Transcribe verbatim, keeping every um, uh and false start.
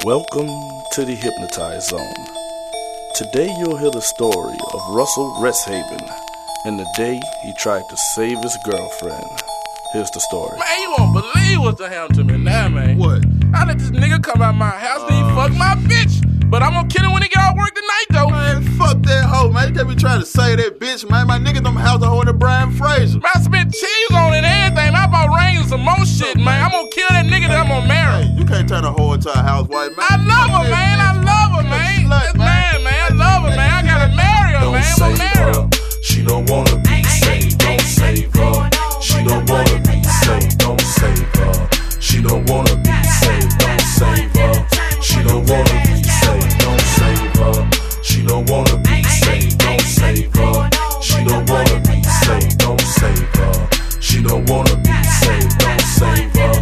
Welcome to the Hypnotized Zone. Today you'll hear the story of Russell Resthaven and the day he tried to save his girlfriend. Here's the story. Man, you won't believe what's done happened to me now, man. What? I let this nigga come out my house and he uh, fuck my bitch. But I'm gonna kill him when he get off work tonight, though. Man, fuck that hoe, man. You can't be trying to save that bitch, man. My nigga them house a hoe in the Brian Fraser. Man, I spent cheese on it and everything. Man, I bought rings and some more shit, man. I'm gonna kill that nigga that I'm gonna marry. Hey, you can't turn a hoe into a housewife, man. I love her, man. I love her, man. Slut, man, man. I love her, man. I gotta marry her, don't man. I'm gonna marry her. She don't wanna be saved. Don't save her. She don't wanna be saved. Don't save her. She don't wanna be